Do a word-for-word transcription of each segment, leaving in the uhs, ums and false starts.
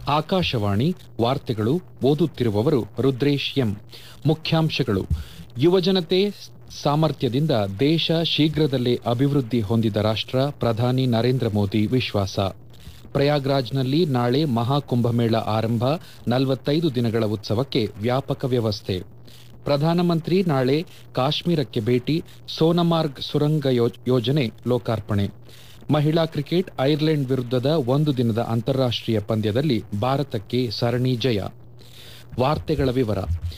ಆಕಾಶವಾಣಿ ವಾರ್ತೆಗಳು ಓದುತ್ತಿರುವವರು ರುದ್ರೇಶ್ ಎಂ. ಮುಖ್ಯಾಂಶಗಳು. ಯುವಜನತೆ ಸಾಮರ್ಥ್ಯದಿಂದ ದೇಶ ಶೀಘ್ರದಲ್ಲೇ ಅಭಿವೃದ್ಧಿ ಹೊಂದಿದ ರಾಷ್ಟ್ರ, ಪ್ರಧಾನಿ ನರೇಂದ್ರ ಮೋದಿ ವಿಶ್ವಾಸ. ಪ್ರಯಾಗ್ರಾಜ್ನಲ್ಲಿ ನಾಳೆ ಮಹಾಕುಂಭಮೇಳ ಆರಂಭ, ನಲವತ್ತೈದು ದಿನಗಳ ಉತ್ಸವಕ್ಕೆ ವ್ಯಾಪಕ ವ್ಯವಸ್ಥೆ. ಪ್ರಧಾನಮಂತ್ರಿ ನಾಳೆ ಕಾಶ್ಮೀರಕ್ಕೆ ಭೇಟಿ, ಸೋನಮಾರ್ಗ್ ಸುರಂಗ ಯೋಜನೆ ಲೋಕಾರ್ಪಣೆ. ಮಹಿಳಾ ಕ್ರಿಕೆಟ್ ಐರ್ಲೆಂಡ್ ವಿರುದ್ಧದ ಒಂದು ದಿನದ ಅಂತಾರಾಷ್ಟ್ರೀಯ ಪಂದ್ಯದಲ್ಲಿ ಭಾರತಕ್ಕೆ ಸರಣಿ ಜಯ. ವಾರ್ತೆಗಳ ವಿವರ.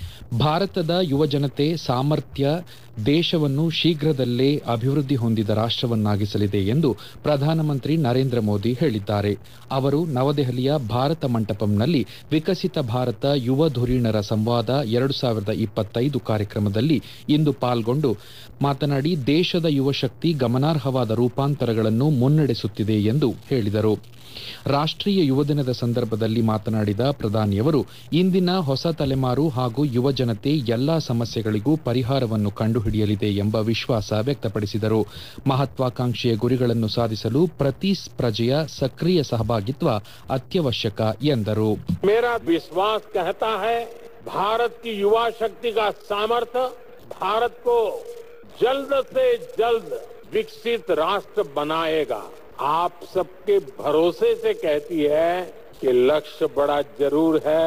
ಭಾರತದ ಯುವಜನತೆ ಸಾಮರ್ಥ್ಯ ದೇಶವನ್ನು ಶೀಘ್ರದಲ್ಲೇ ಅಭಿವೃದ್ಧಿ ಹೊಂದಿದ ರಾಷ್ಟ್ರವನ್ನಾಗಿಸಲಿದೆ ಎಂದು ಪ್ರಧಾನಮಂತ್ರಿ ನರೇಂದ್ರ ಮೋದಿ ಹೇಳಿದ್ದಾರೆ. ಅವರು ನವದೆಹಲಿಯ ಭಾರತ ಮಂಟಪಂನಲ್ಲಿ ವಿಕಸಿತ ಭಾರತ ಯುವ ಧುರೀಣರ ಸಂವಾದ ಎರಡು ಸಾವಿರದ ಇಪ್ಪತ್ತೈದು ಕಾರ್ಯಕ್ರಮದಲ್ಲಿ ಇಂದು ಪಾಲ್ಗೊಂಡು ಮಾತನಾಡಿ, ದೇಶದ ಯುವಶಕ್ತಿ ಗಮನಾರ್ಹವಾದ ರೂಪಾಂತರಗಳನ್ನು ಮುನ್ನಡೆಸುತ್ತಿದೆ ಎಂದು ಹೇಳಿದರು. ರಾಷ್ಟ್ರೀಯ ಯುವ ದಿನದ ಸಂದರ್ಭದಲ್ಲಿ ಮಾತನಾಡಿದ ಪ್ರಧಾನಿಯವರು, ಇಂದಿನ ಹೊಸ ತಲೆಮಾರು ಹಾಗೂ ಯುವಜನತೆ ಎಲ್ಲಾ ಸಮಸ್ಯೆಗಳಿಗೂ ಪರಿಹಾರವನ್ನು ಕಂಡುಹಿಡಿಯಲಿದೆ ಎಂಬ ವಿಶ್ವಾಸ ವ್ಯಕ್ತಪಡಿಸಿದರು. ಮಹತ್ವಾಕಾಂಕ್ಷೆಯ ಗುರಿಗಳನ್ನು ಸಾಧಿಸಲು ಪ್ರತಿ ಪ್ರಜೆಯ ಸಕ್ರಿಯ ಸಹಭಾಗಿತ್ವ ಅತ್ಯವಶ್ಯಕ ಎಂದರು. ಮೇರಾ ವಿಶ್ವಾಸ कहता है भारत की युवा शक्ति का सामर्थ्य भारत को जल्द से जल्द विकसित राष्ट्र बनाएगा. आप सबके भरोसे से कहती है कि लक्ष्य बड़ा जरूर है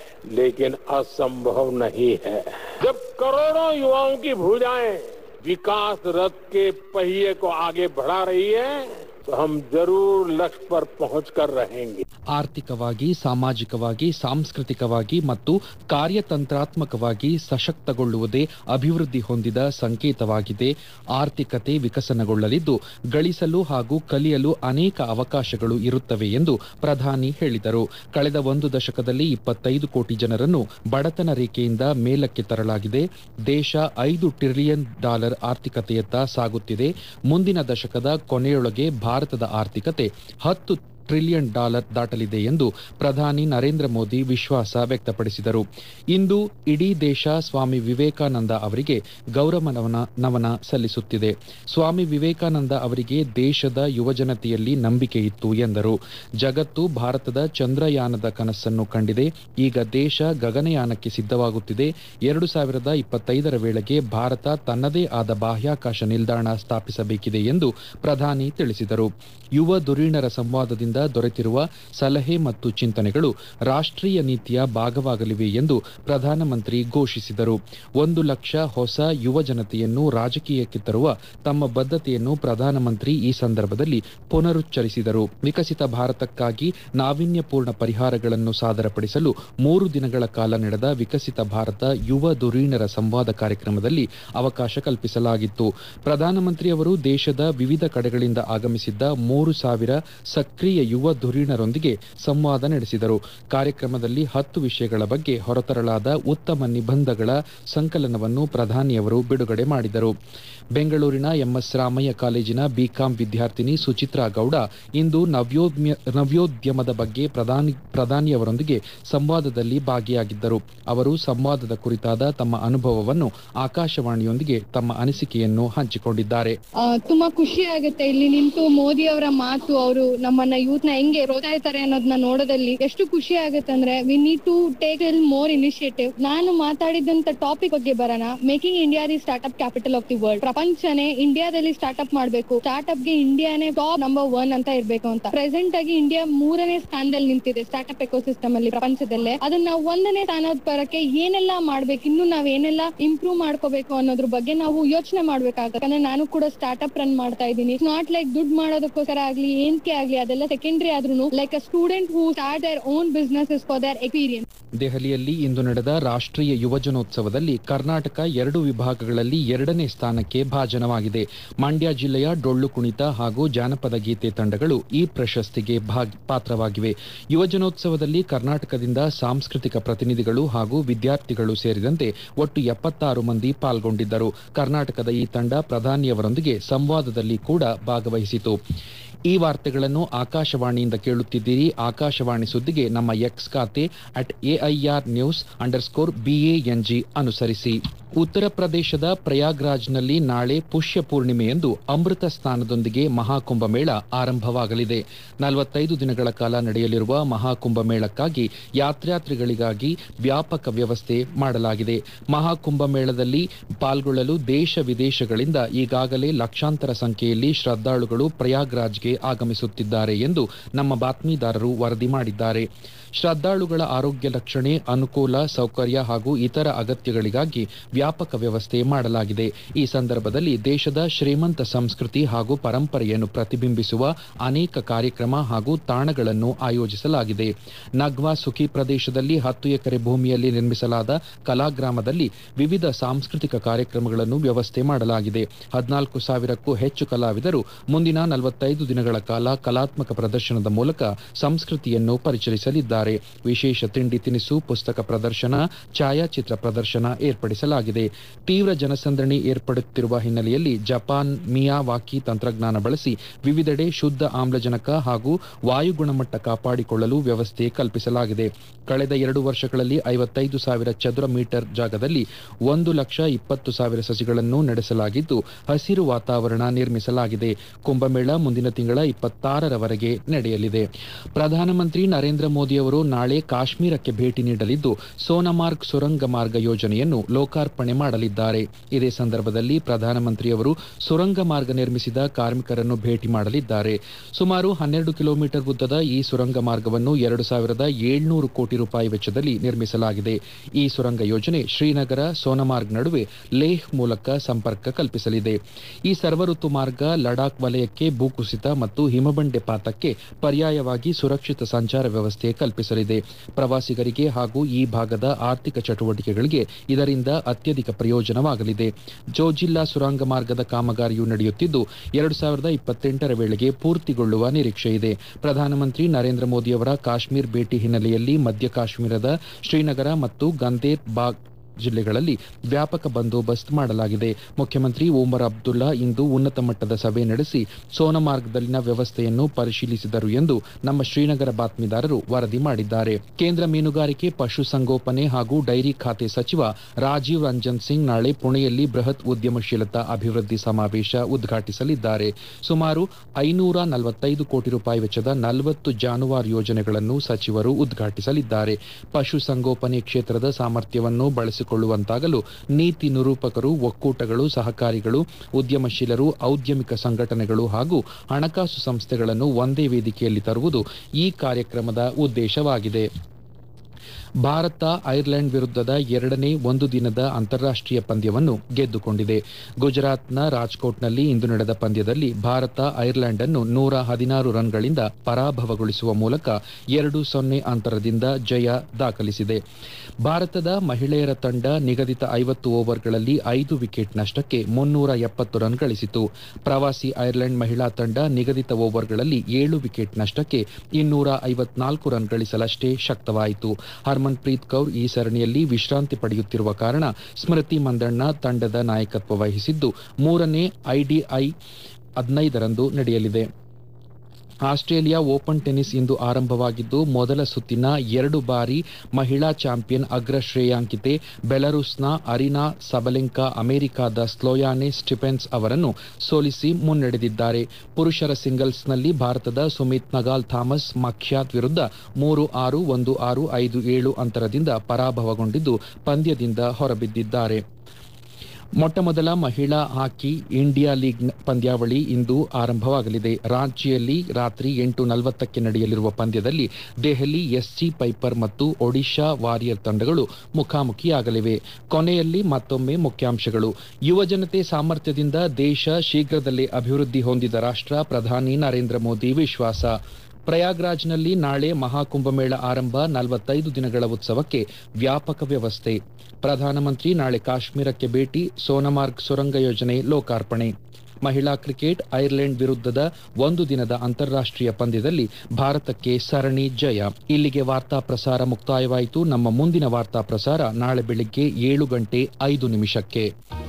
लेकिन असंभव नहीं है. जब करोड़ों युवाओं की भुजाएं विकास रथ के पहिए को आगे बढ़ा रही है तो हम जरूर लक्ष्य पर पहुंचकर रहेंगे. ಆರ್ಥಿಕವಾಗಿ, ಸಾಮಾಜಿಕವಾಗಿ, ಸಾಂಸ್ಕೃತಿಕವಾಗಿ ಮತ್ತು ಕಾರ್ಯತಂತ್ರಾತ್ಮಕವಾಗಿ ಸಶಕ್ತಗೊಳ್ಳುವುದೇ ಅಭಿವೃದ್ಧಿ ಹೊಂದಿದ ಸಂಕೇತವಾಗಿದೆ. ಆರ್ಥಿಕತೆ ವಿಕಸನಗೊಳ್ಳಲಿದ್ದು ಗಳಿಸಲು ಹಾಗೂ ಕಲಿಯಲು ಅನೇಕ ಅವಕಾಶಗಳು ಇರುತ್ತವೆ ಎಂದು ಪ್ರಧಾನಿ ಹೇಳಿದರು. ಕಳೆದ ಒಂದು ದಶಕದಲ್ಲಿ ಇಪ್ಪತ್ತೈದು ಕೋಟಿ ಜನರನ್ನು ಬಡತನ ರೇಖೆಯಿಂದ ಮೇಲಕ್ಕೆ ತರಲಾಗಿದೆ. ದೇಶ ಐದು ಟ್ರಿಲಿಯನ್ ಡಾಲರ್ ಆರ್ಥಿಕತೆಯತ್ತ ಸಾಗುತ್ತಿದೆ. ಮುಂದಿನ ದಶಕದ ಕೊನೆಯೊಳಗೆ ಭಾರತದ ಆರ್ಥಿಕತೆ ಹತ್ತು ಟ್ರಿಲಿಯನ್ ಡಾಲರ್ ದಾಟಲಿದೆ ಎಂದು ಪ್ರಧಾನಿ ನರೇಂದ್ರ ಮೋದಿ ವಿಶ್ವಾಸ ವ್ಯಕ್ತಪಡಿಸಿದರು. ಇಂದು ಇಡೀ ದೇಶ ಸ್ವಾಮಿ ವಿವೇಕಾನಂದ ಅವರಿಗೆ ಗೌರವ ನಮನ ಸಲ್ಲಿಸುತ್ತಿದೆ. ಸ್ವಾಮಿ ವಿವೇಕಾನಂದ ಅವರಿಗೆ ದೇಶದ ಯುವಜನತೆಯಲ್ಲಿ ನಂಬಿಕೆ ಇತ್ತು ಎಂದರು. ಜಗತ್ತು ಭಾರತದ ಚಂದ್ರಯಾನದ ಕನಸನ್ನು ಕಂಡಿದೆ. ಈಗ ದೇಶ ಗಗನಯಾನಕ್ಕೆ ಸಿದ್ಧವಾಗುತ್ತಿದೆ. ಎರಡು ಸಾವಿರದ ಇಪ್ಪತ್ತೈದರ ವೇಳೆಗೆ ಭಾರತ ತನ್ನದೇ ಆದ ಬಾಹ್ಯಾಕಾಶ ನಿಲ್ದಾಣ ಸ್ಥಾಪಿಸಬೇಕಿದೆ ಎಂದು ಪ್ರಧಾನಿ ತಿಳಿಸಿದರು. ಯುವ ಧುರೀಣರ ಸಂವಾದದಿಂದ ದೊರೆತಿರುವ ಸಲಹೆ ಮತ್ತು ಚಿಂತನೆಗಳು ರಾಷ್ಟ್ರೀಯ ನೀತಿಯ ಭಾಗವಾಗಲಿವೆ ಎಂದು ಪ್ರಧಾನಮಂತ್ರಿ ಘೋಷಿಸಿದರು. ಒಂದು ಲಕ್ಷ ಹೊಸ ಯುವ ಜನತೆಯನ್ನು ರಾಜಕೀಯಕ್ಕೆ ತರುವ ತಮ್ಮ ಬದ್ಧತೆಯನ್ನು ಪ್ರಧಾನಮಂತ್ರಿ ಈ ಸಂದರ್ಭದಲ್ಲಿ ಪುನರುಚ್ಚರಿಸಿದರು. ವಿಕಸಿತ ಭಾರತಕ್ಕಾಗಿ ನಾವೀನ್ಯಪೂರ್ಣ ಪರಿಹಾರಗಳನ್ನು ಸಾದರಪಡಿಸಲು ಮೂರು ದಿನಗಳ ಕಾಲ ನಡೆದ ವಿಕಸಿತ ಭಾರತ ಯುವ ಧುರೀಣರ ಸಂವಾದ ಕಾರ್ಯಕ್ರಮದಲ್ಲಿ ಅವಕಾಶ ಕಲ್ಪಿಸಲಾಗಿತ್ತು. ಪ್ರಧಾನಮಂತ್ರಿ ಅವರು ದೇಶದ ವಿವಿಧ ಕಡೆಗಳಿಂದ ಆಗಮಿಸಿದ್ದ ಮೂರು ಸಾವಿರ ಸಕ್ರಿಯ ಯುವ ಧುರೀಣರೊಂದಿಗೆ ಸಂವಾದ ನಡೆಸಿದರು. ಕಾರ್ಯಕ್ರಮದಲ್ಲಿ ಹತ್ತು ವಿಷಯಗಳ ಬಗ್ಗೆ ಹೊರತರಲಾದ ಉತ್ತಮ ನಿಬಂಧಗಳ ಸಂಕಲನವನ್ನು ಪ್ರಧಾನಿಯವರು ಬಿಡುಗಡೆ ಮಾಡಿದರು. ಬೆಂಗಳೂರಿನ ಎಂಎಸ್ ರಾಮಯ್ಯ ಕಾಲೇಜಿನ ಬಿಕಾಂ ವಿದ್ಯಾರ್ಥಿನಿ ಸುಚಿತ್ರಾ ಗೌಡ ಇಂದು ನವ್ಯೋದ್ಯಮದ ಬಗ್ಗೆ ಪ್ರಧಾನಿ ಪ್ರಧಾನಿಯವರೊಂದಿಗೆ ಸಂವಾದದಲ್ಲಿ ಭಾಗಿಯಾಗಿದ್ದರು. ಅವರು ಸಂವಾದದ ಕುರಿತಾದ ತಮ್ಮ ಅನುಭವವನ್ನು ಆಕಾಶವಾಣಿಯೊಂದಿಗೆ ತಮ್ಮ ಅನಿಸಿಕೆಯನ್ನು ಹಂಚಿಕೊಂಡಿದ್ದಾರೆ. ತುಂಬಾ ಖುಷಿ ಆಗುತ್ತೆ ಇಲ್ಲಿ ನಿಂತು ಮೋದಿ ಅವರ ಮಾತು, ಅವರು ನಮ್ಮನ್ನ ಯೂತ್ ನ ಹೆಂಗೆ ಪ್ರೋತ್ಸಾಹಿಸ್ತಾರೆ ಅನ್ನೋದನ್ನ ನೋಡೋದಲ್ಲಿ ಎಷ್ಟು ಖುಷಿ ಆಗುತ್ತೆ ಅಂದ್ರೆ we need to take all more initiative. ನಾನು ಮಾತಾಡಿದಂತ ಟಾಪಿಕ್ ಬಗ್ಗೆ ಬರೋಣ. Making India the startup capital of the world. ಪ್ರಪಂಚನೇ ಇಂಡಿಯಾದಲ್ಲಿ ಸ್ಟಾರ್ಟ್ಅಪ್ ಮಾಡಬೇಕು, ಸ್ಟಾರ್ಟ್ಅಪ್ ಗೆ ಇಂಡಿಯಾನೇ ಟಾಪ್ ನಂಬರ್ ಒನ್ ಅಂತ ಇರ್ಬೇಕು ಅಂತ. ಪ್ರೆಸೆಂಟ್ ಆಗಿ ಇಂಡಿಯಾ ಮೂರನೇ ಸ್ಥಾನದಲ್ಲಿ ನಿಂತಿದೆ ಸ್ಟಾರ್ಟ್ಅಪ್ ಎಕೋಸಿಸ್ಟಮ್ ಅಲ್ಲಿ ಪ್ರಪಂಚದಲ್ಲೇ. ಅದನ್ನ ನಾವು ಒಂದನೇ ಸ್ಥಾನದ ಬರಕ್ಕೆ ಏನೆಲ್ಲ ಮಾಡ್ಬೇಕು, ಇನ್ನು ನಾವ್ ಏನೆಲ್ಲ ಇಂಪ್ರೂವ್ ಮಾಡ್ಕೋಬೇಕು ಅನ್ನೋದ್ರ ಬಗ್ಗೆ ನಾವು ಯೋಚನೆ ಮಾಡ್ಬೇಕಾಗುತ್ತೆ. ಯಾಕಂದ್ರೆ ನಾನು ಕೂಡ ಸ್ಟಾರ್ಟ್ಅಪ್ ರನ್ ಮಾಡ್ತಾ ಇದ್ದೀನಿ. ನಾಟ್ ಲೈಕ್ ದುಡ್ಡು ಮಾಡೋದಕ್ಕೋಸ್ಕರ ಆಗ್ಲಿ ಏನಕ್ಕೆ ಆಗ್ಲಿ ಅದೆಲ್ಲ ಸೆಕೆಂಡರಿ ಆದ್ರೂ like a student who start their own business for their experience. ದೆಹಲಿಯಲ್ಲಿ ಇಂದು ನಡೆದ ರಾಷ್ಟ್ರೀಯ ಯುವಜನೋತ್ಸವದಲ್ಲಿ ಕರ್ನಾಟಕ ಎರಡು ವಿಭಾಗಗಳಲ್ಲಿ ಎರಡನೇ ಸ್ಥಾನಕ್ಕೆ ಭಾಜನವಾಗಿದೆ. ಮಂಡ್ಯ ಜಿಲ್ಲೆಯ ಡೊಳ್ಳು ಕುಣಿತ ಹಾಗೂ ಜಾನಪದ ಗೀತೆ ತಂಡಗಳು ಈ ಪ್ರಶಸ್ತಿಗೆ ಪಾತ್ರವಾಗಿವೆ. ಯುವಜನೋತ್ಸವದಲ್ಲಿ ಕರ್ನಾಟಕದಿಂದ ಸಾಂಸ್ಕೃತಿಕ ಪ್ರತಿನಿಧಿಗಳು ಹಾಗೂ ವಿದ್ಯಾರ್ಥಿಗಳು ಸೇರಿದಂತೆ ಒಟ್ಟು ಎಪ್ಪತ್ತಾರು ಮಂದಿ ಪಾಲ್ಗೊಂಡಿದ್ದರು. ಕರ್ನಾಟಕದ ಈ ತಂಡ ಪ್ರಧಾನಿಯವರೊಂದಿಗೆ ಸಂವಾದದಲ್ಲಿ ಕೂಡ ಭಾಗವಹಿಸಿತು. ಈ ವಾರ್ತೆಗಳನ್ನು ಆಕಾಶ ಆಕಾಶವಾಣಿಯಿಂದ ಕೇಳುತ್ತಿದ್ದೀರಿ. ಆಕಾಶವಾಣಿ ಸುದ್ದಿಗೆ ನಮ್ಮ ಎಕ್ಸ್ ಖಾತೆ ಅಟ್ ಎಐಆರ್ ನ್ಯೂಸ್ ಅಂಡರ್ ಸ್ಕೋರ್ ಬಿಎಎನ್ಜಿ ಅನುಸರಿಸಿ. ಉತ್ತರ ಪ್ರದೇಶದ ಪ್ರಯಾಗ್ರಾಜ್ನಲ್ಲಿ ನಾಳೆ ಪುಷ್ಯ ಪೂರ್ಣಿಮೆಯಂದು ಅಮೃತ ಸ್ನಾನದೊಂದಿಗೆ ಮಹಾಕುಂಭಮೇಳ ಆರಂಭವಾಗಲಿದೆ. ನಲವತ್ತೈದು ದಿನಗಳ ಕಾಲ ನಡೆಯಲಿರುವ ಮಹಾಕುಂಭಮೇಳಕ್ಕಾಗಿ ಯಾತ್ರಾರ್ಥಿಗಳಿಗಾಗಿ ವ್ಯಾಪಕ ವ್ಯವಸ್ಥೆ ಮಾಡಲಾಗಿದೆ. ಮಹಾಕುಂಭಮೇಳದಲ್ಲಿ ಪಾಲ್ಗೊಳ್ಳಲು ದೇಶ ವಿದೇಶಗಳಿಂದ ಈಗಾಗಲೇ ಲಕ್ಷಾಂತರ ಸಂಖ್ಯೆಯಲ್ಲಿ ಶ್ರದ್ಧಾಳುಗಳು ಪ್ರಯಾಗ್ರಾಜ್ಗೆ ಆಗಮಿಸುತ್ತಿದ್ದಾರೆ ಎಂದು ನಮ್ಮ ಬಾತ್ಮೀದಾರರು ವರದಿ ಮಾಡಿದ್ದಾರೆ. ಶ್ರದ್ಧಾಳುಗಳ ಆರೋಗ್ಯ ರಕ್ಷಣೆ, ಅನುಕೂಲ, ಸೌಕರ್ಯ ಹಾಗೂ ಇತರ ಅಗತ್ಯಗಳಿಗಾಗಿ ವ್ಯಾಪಕ ವ್ಯವಸ್ಥೆ ಮಾಡಲಾಗಿದೆ. ಈ ಸಂದರ್ಭದಲ್ಲಿ ದೇಶದ ಶ್ರೀಮಂತ ಸಂಸ್ಕೃತಿ ಹಾಗೂ ಪರಂಪರೆಯನ್ನು ಪ್ರತಿಬಿಂಬಿಸುವ ಅನೇಕ ಕಾರ್ಯಕ್ರಮ ಹಾಗೂ ತಾಣಗಳನ್ನು ಆಯೋಜಿಸಲಾಗಿದೆ. ನಗ್ವಾ ಸುಖಿ ಪ್ರದೇಶದಲ್ಲಿ ಹತ್ತು ಎಕರೆ ಭೂಮಿಯಲ್ಲಿ ನಿರ್ಮಿಸಲಾದ ಕಲಾಗ್ರಾಮದಲ್ಲಿ ವಿವಿಧ ಸಾಂಸ್ಕೃತಿಕ ಕಾರ್ಯಕ್ರಮಗಳನ್ನು ವ್ಯವಸ್ಥೆ ಮಾಡಲಾಗಿದೆ. ಹದಿನಾಲ್ಕು ಸಾವಿರಕ್ಕೂ ಹೆಚ್ಚು ಕಲಾವಿದರು ಮುಂದಿನ ನಲವತ್ತೈದು ದಿನಗಳ ಕಾಲ ಕಲಾತ್ಮಕ ಪ್ರದರ್ಶನದ ಮೂಲಕ ಸಂಸ್ಕೃತಿಯನ್ನು ಪರಿಚಯಿಸಲಿದ್ದಾರೆ. ವಿಶೇಷ ತಿಂಡಿ ತಿನಿಸು, ಪುಸ್ತಕ ಪ್ರದರ್ಶನ, ಛಾಯಾಚಿತ್ರ ಪ್ರದರ್ಶನ ಏರ್ಪಡಿಸಲಾಗಿದೆ. ತೀವ್ರ ಜನಸಂದಣಿ ಏರ್ಪಡುತ್ತಿರುವ ಹಿನ್ನೆಲೆಯಲ್ಲಿ ಜಪಾನ್ ಮಿಯಾವಾಕಿ ತಂತ್ರಜ್ಞಾನ ಬಳಸಿ ವಿವಿಧೆಡೆ ಶುದ್ಧ ಆಮ್ಲಜನಕ ಹಾಗೂ ವಾಯು ಗುಣಮಟ್ಟ ಕಾಪಾಡಿಕೊಳ್ಳಲು ವ್ಯವಸ್ಥೆ ಕಲ್ಪಿಸಲಾಗಿದೆ. ಕಳೆದ ಎರಡು ವರ್ಷಗಳಲ್ಲಿ ಐವತ್ತೈದು ಸಾವಿರ ಚದುರ ಮೀಟರ್ ಜಾಗದಲ್ಲಿ ಒಂದು ಲಕ್ಷ ಇಪ್ಪತ್ತು ಸಾವಿರ ಸಸಿಗಳನ್ನು ನಡೆಸಲಾಗಿದ್ದು ಹಸಿರು ವಾತಾವರಣ ನಿರ್ಮಿಸಲಾಗಿದೆ. ಕುಂಭಮೇಳ ಮುಂದಿನ ತಿಂಗಳ ಇಪ್ಪತ್ತಾರರವರೆಗೆ ನಡೆಯಲಿದೆ. ಪ್ರಧಾನಮಂತ್ರಿ ನರೇಂದ್ರ ಮೋದಿ ಅವರು ನಾಳೆ ಕಾಶ್ಮೀರಕ್ಕೆ ಭೇಟಿ ನೀಡಲಿದ್ದು ಸೋನಮಾರ್ಗ್ ಸುರಂಗ ಮಾರ್ಗ ಯೋಜನೆಯನ್ನು ಲೋಕಾರ್ಪಣೆ ಮಾಡಲಿದ್ದಾರೆ. ಇದೇ ಸಂದರ್ಭದಲ್ಲಿ ಪ್ರಧಾನಮಂತ್ರಿಯವರು ಸುರಂಗ ಮಾರ್ಗ ನಿರ್ಮಿಸಿದ ಕಾರ್ಮಿಕರನ್ನು ಭೇಟಿ ಮಾಡಲಿದ್ದಾರೆ. ಸುಮಾರು ಹನ್ನೆರಡು ಕಿಲೋಮೀಟರ್ ಉದ್ದದ ಈ ಸುರಂಗ ಮಾರ್ಗವನ್ನು ಎರಡು ಸಾವಿರದ ಏಳ್ನೂರು ಕೋಟಿ ರೂಪಾಯಿ ವೆಚ್ಚದಲ್ಲಿ ನಿರ್ಮಿಸಲಾಗಿದೆ. ಈ ಸುರಂಗ ಯೋಜನೆ ಶ್ರೀನಗರ ಸೋನಮಾರ್ಗ್ ನಡುವೆ ಲೇಹ್ ಮೂಲಕ ಸಂಪರ್ಕ ಕಲ್ಪಿಸಲಿದೆ. ಈ ಸರ್ವಋತು ಮಾರ್ಗ ಲಡಾಖ್ ವಲಯಕ್ಕೆ ಭೂಕುಸಿತ ಮತ್ತು ಹಿಮಬಂಡೆಪಾತಕ್ಕೆ ಪರ್ಯಾಯವಾಗಿ ಸುರಕ್ಷಿತ ಸಂಚಾರ ವ್ಯವಸ್ಥೆ ಕಲ್ಪಿಸಲಿದೆ. ಪ್ರವಾಸಿಗರಿಗೆ ಹಾಗೂ ಈ ಭಾಗದ ಆರ್ಥಿಕ ಚಟುವಟಿಕೆಗಳಿಗೆ ಇದರಿಂದ ಅತ್ಯಧಿಕ ಪ್ರಯೋಜನವಾಗಲಿದೆ. ಜೋಜಿಲ್ಲಾ ಸುರಂಗ ಮಾರ್ಗದ ಕಾಮಗಾರಿಯು ನಡೆಯುತ್ತಿದ್ದು ಎರಡು ಸಾವಿರದ ಇಪ್ಪತ್ತೆಂಟರ ವೇಳೆಗೆ ಪೂರ್ತಿಗೊಳ್ಳುವ ನಿರೀಕ್ಷೆ ಇದೆ. ಪ್ರಧಾನಮಂತ್ರಿ ನರೇಂದ್ರ ಮೋದಿಯವರ ಕಾಶ್ಮೀರ್ ಭೇಟಿ ಹಿನ್ನೆಲೆಯಲ್ಲಿ ಮಧ್ಯ ಕಾಶ್ಮೀರದ ಶ್ರೀನಗರ ಮತ್ತು ಗಂದೇರ್ ಬಾಗ್ ಜಿಲ್ಲೆಗಳಲ್ಲಿ ವ್ಯಾಪಕ ಬಂದೋಬಸ್ತ್ ಮಾಡಲಾಗಿದೆ. ಮುಖ್ಯಮಂತ್ರಿ ಓಮರ್ ಅಬ್ದುಲ್ಲಾ ಇಂದು ಉನ್ನತ ಮಟ್ಟದ ಸಭೆ ನಡೆಸಿ ಸೋನಮಾರ್ಗದಲ್ಲಿನ ವ್ಯವಸ್ಥೆಯನ್ನು ಪರಿಶೀಲಿಸಿದರು ಎಂದು ನಮ್ಮ ಶ್ರೀನಗರ ಬಾತ್ಮೀದಾರರು ವರದಿ ಮಾಡಿದ್ದಾರೆ. ಕೇಂದ್ರ ಮೀನುಗಾರಿಕೆ, ಪಶುಸಂಗೋಪನೆ ಹಾಗೂ ಡೈರಿ ಖಾತೆ ಸಚಿವ ರಾಜೀವ್ ರಂಜನ್ ಸಿಂಗ್ ನಾಳೆ ಪುಣೆಯಲ್ಲಿ ಬೃಹತ್ ಉದ್ಯಮಶೀಲತಾ ಅಭಿವೃದ್ಧಿ ಸಮಾವೇಶ ಉದ್ಘಾಟಿಸಲಿದ್ದಾರೆ. ಸುಮಾರು ಐನೂರ ನಲವತ್ತೈದು ಕೋಟಿ ರೂಪಾಯಿ ವೆಚ್ಚದ ನಲವತ್ತು ಜಾನುವಾರು ಯೋಜನೆಗಳನ್ನು ಸಚಿವರು ಉದ್ಘಾಟಿಸಲಿದ್ದಾರೆ. ಪಶುಸಂಗೋಪನೆ ಕ್ಷೇತ್ರದ ಸಾಮರ್ಥ್ಯವನ್ನು ಬಳಸಿಕೊಳ್ಳುವಂತಾಗಲು ನೀತಿ ನಿರೂಪಕರು, ಒಕ್ಕೂಟಗಳು, ಸಹಕಾರಿಗಳು, ಉದ್ಯಮಶೀಲರು, ಔದ್ಯಮಿಕ ಸಂಘಟನೆಗಳು ಹಾಗೂ ಹಣಕಾಸು ಸಂಸ್ಥೆಗಳನ್ನು ಒಂದೇ ವೇದಿಕೆಯಲ್ಲಿ ತರುವುದು ಈ ಕಾರ್ಯಕ್ರಮದ ಉದ್ದೇಶವಾಗಿದೆ. ಭಾರತ ಐರ್ಲೆಂಡ್ ವಿರುದ್ಧದ ಎರಡನೇ ಒಂದು ದಿನದ ಅಂತಾರಾಷ್ಟ್ರೀಯ ಪಂದ್ಯವನ್ನು ಗೆದ್ದುಕೊಂಡಿದೆ. ಗುಜರಾತ್ನ ರಾಜ್ಕೋಟ್ನಲ್ಲಿ ಇಂದು ನಡೆದ ಪಂದ್ಯದಲ್ಲಿ ಭಾರತ ಐರ್ಲೆಂಡ್ ಅನ್ನು ನೂರ ಹದಿನಾರು ರನ್ಗಳಿಂದ ಪರಾಭವಗೊಳಿಸುವ ಮೂಲಕ ಎರಡು ಸೊನ್ನೆ ಅಂತರದಿಂದ ಜಯ ದಾಖಲಿಸಿದೆ. ಭಾರತದ ಮಹಿಳೆಯರ ತಂಡ ನಿಗದಿತ ಐವತ್ತು ಓವರ್ಗಳಲ್ಲಿ ಐದು ವಿಕೆಟ್ ನಷ್ಟಕ್ಕೆ ಮುನ್ನೂರ ಎಪ್ಪತ್ತು ರನ್ ಗಳಿಸಿತು. ಪ್ರವಾಸಿ ಐರ್ಲೆಂಡ್ ಮಹಿಳಾ ತಂಡ ನಿಗದಿತ ಓವರ್ಗಳಲ್ಲಿ ಏಳು ವಿಕೆಟ್ ನಷ್ಟಕ್ಕೆ ಇನ್ನೂರ ಐವತ್ನಾಲ್ಕು ರನ್ ಗಳಿಸಲಷ್ಟೇ ಶಕ್ತವಾಯಿತು. ಹರ್ಮನ್ಪ್ರೀತ್ ಕೌರ್ ಈ ಸರಣಿಯಲ್ಲಿ ವಿಶ್ರಾಂತಿ ಪಡೆಯುತ್ತಿರುವ ಕಾರಣ ಸ್ಮೃತಿ ಮಂದಣ್ಣ ತಂಡದ ನಾಯಕತ್ವ ವಹಿಸಿದ್ದು ಮೂರನೇ ಐಡಿಐ ಹದಿನೈದರಂದು ನಡೆಯಲಿದೆ. ಆಸ್ಟ್ರೇಲಿಯಾ ಓಪನ್ ಟೆನ್ನಿಸ್ ಇಂದು ಆರಂಭವಾಗಿದ್ದು ಮೊದಲ ಸುತ್ತಿನ ಎರಡು ಬಾರಿ ಮಹಿಳಾ ಚಾಂಪಿಯನ್ ಅಗ್ರ ಶ್ರೇಯಾಂಕಿತೆ ಬೆಲರುಸ್ನ ಅರಿನಾ ಸಬಲೆಂಕಾ ಅಮೆರಿಕದ ಸ್ಲೋಯಾನೆ ಸ್ಟಿಫೆನ್ಸ್ ಅವರನ್ನು ಸೋಲಿಸಿ ಮುನ್ನಡೆದಿದ್ದಾರೆ. ಪುರುಷರ ಸಿಂಗಲ್ಸ್ನಲ್ಲಿ ಭಾರತದ ಸುಮಿತ್ ನಗಾಲ್ ಥಾಮಸ್ ಮಖ್ಯಾತ್ ವಿರುದ್ಧ ಮೂರು ಆರು ಒಂದು ಆರು ಐದು ಏಳು ಅಂತರದಿಂದ ಪರಾಭವಗೊಂಡಿದ್ದು ಪಂದ್ಯದಿಂದ ಹೊರಬಿದ್ದಿದ್ದಾರೆ. ಮೊಟ್ಟಮೊದಲ ಮಹಿಳಾ ಹಾಕಿ ಇಂಡಿಯಾ ಲೀಗ್ ಪಂದ್ಯಾವಳಿ ಇಂದು ಆರಂಭವಾಗಲಿದೆ. ರಾಂಚಿಯಲ್ಲಿ ರಾತ್ರಿ ಎಂಟು ನಲವತ್ತಕ್ಕೆ ನಡೆಯಲಿರುವ ಪಂದ್ಯದಲ್ಲಿ ದೆಹಲಿ ಎಸ್ಸಿ ಪೈಪರ್ ಮತ್ತು ಒಡಿಶಾ ವಾರಿಯರ್ ತಂಡಗಳು ಮುಖಾಮುಖಿಯಾಗಲಿವೆ. ಕೊನೆಯಲ್ಲಿ ಮತ್ತೊಮ್ಮೆ ಮುಖ್ಯಾಂಶಗಳು. ಯುವಜನತೆ ಸಾಮರ್ಥ್ಯದಿಂದ ದೇಶ ಶೀಘ್ರದಲ್ಲೇ ಅಭಿವೃದ್ಧಿ ಹೊಂದಿದ ರಾಷ್ಟ್ರ, ಪ್ರಧಾನಿ ನರೇಂದ್ರ ಮೋದಿ ವಿಶ್ವಾಸ. ಪ್ರಯಾಗ್ರಾಜ್ನಲ್ಲಿ ನಾಳೆ ಮಹಾಕುಂಭಮೇಳ ಆರಂಭ, ನಲವತ್ತೈದು ದಿನಗಳ ಉತ್ಸವಕ್ಕೆ ವ್ಯಾಪಕ ವ್ಯವಸ್ಥೆ. ಪ್ರಧಾನಮಂತ್ರಿ ನಾಳೆ ಕಾಶ್ಮೀರಕ್ಕೆ ಭೇಟಿ, ಸೋನಮಾರ್ಗ್ ಸುರಂಗ ಯೋಜನೆ ಲೋಕಾರ್ಪಣೆ. ಮಹಿಳಾ ಕ್ರಿಕೆಟ್, ಐರ್ಲೆಂಡ್ ವಿರುದ್ಧದ ಒಂದು ದಿನದ ಅಂತಾರಾಷ್ಟ್ರೀಯ ಪಂದ್ಯದಲ್ಲಿ ಭಾರತಕ್ಕೆ ಸರಣಿ ಜಯ. ಇಲ್ಲಿಗೆ ವಾರ್ತಾ ಪ್ರಸಾರ ಮುಕ್ತಾಯವಾಯಿತು. ನಮ್ಮ ಮುಂದಿನ ವಾರ್ತಾ ಪ್ರಸಾರ ನಾಳೆ ಬೆಳಿಗ್ಗೆ ಏಳು ಗಂಟೆ ಐದು ನಿಮಿಷಕ್ಕೆ.